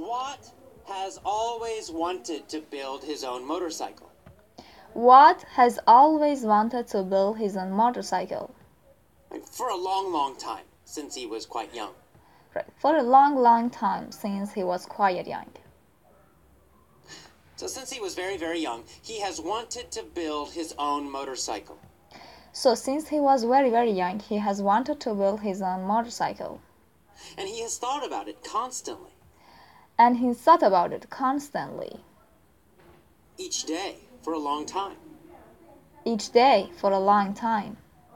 Watt has always wanted to build his own motorcycle. Watt has always wanted to build his own motorcycle. For a long, long time, since he was quite young. Right, for a long, long time, since he was quite young. So since he was very, very young, he has wanted to build his own motorcycle. So since he was very, very young, he has wanted to build his own motorcycle. And he has thought about it constantly. And he thought about it constantly. Each day, for a long time. Each day, for a long time.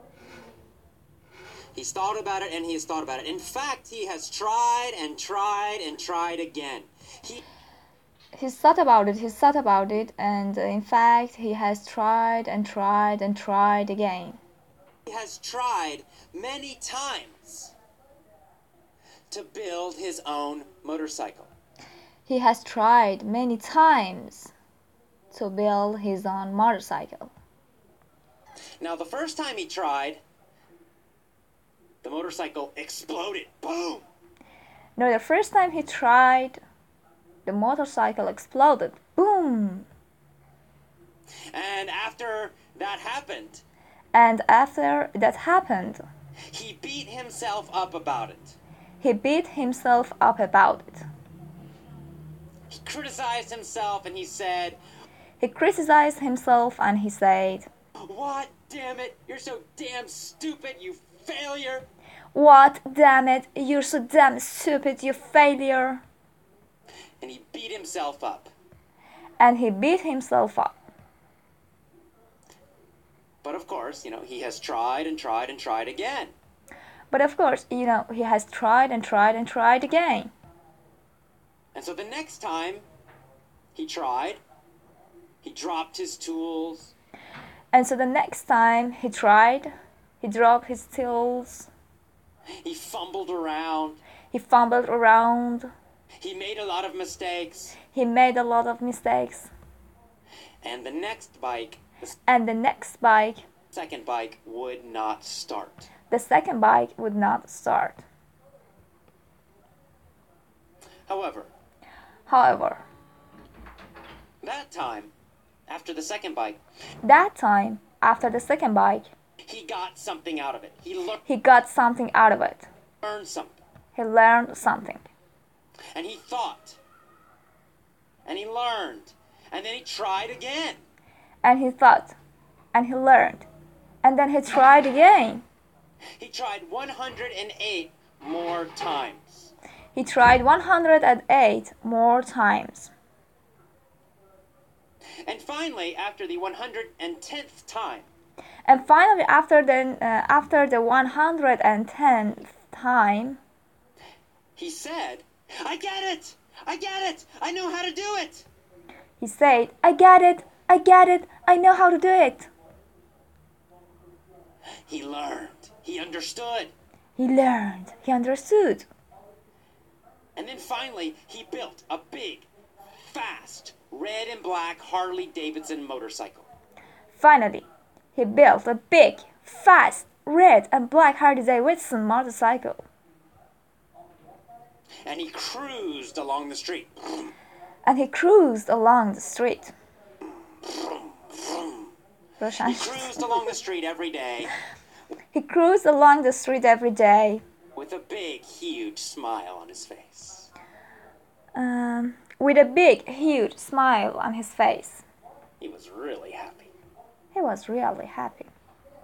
He's thought about it and he has thought about it. In fact, he has tried and tried and tried again. He's thought about it, and in fact, he has tried and tried and tried again. He has tried many times to build his own motorcycle. He has tried many times to build his own motorcycle. Now, the first time he tried, the motorcycle exploded. Boom! No, the first time he tried, the motorcycle exploded. Boom! And after that happened, he beat himself up about it. He beat himself up about it. He criticized himself and he said, "What? Damn it, you're so damn stupid, you failure." What? Damn it, you're so damn stupid, you failure. And he beat himself up. But of course, he has tried and tried and tried again. And so the next time he tried, he dropped his tools. He dropped his tools. He fumbled around. He made a lot of mistakes. And the next bike, second bike, would not start. However, that time, after the second bike, he got something out of it. He learned something. And he thought. And he learned. And then he tried again. He tried 108 more times. And finally, after the 110th time, he said, "I get it! I get it! I know how to do it!" He said, I get it! I know how to do it! He learned. He understood. He understood. And then finally, he built a big, fast, red and black Harley-Davidson motorcycle. Finally, he built a big, fast, red and black Harley-Davidson motorcycle. And he cruised along the street. He cruised along the street every day. With a big, huge smile on his face. He was really happy.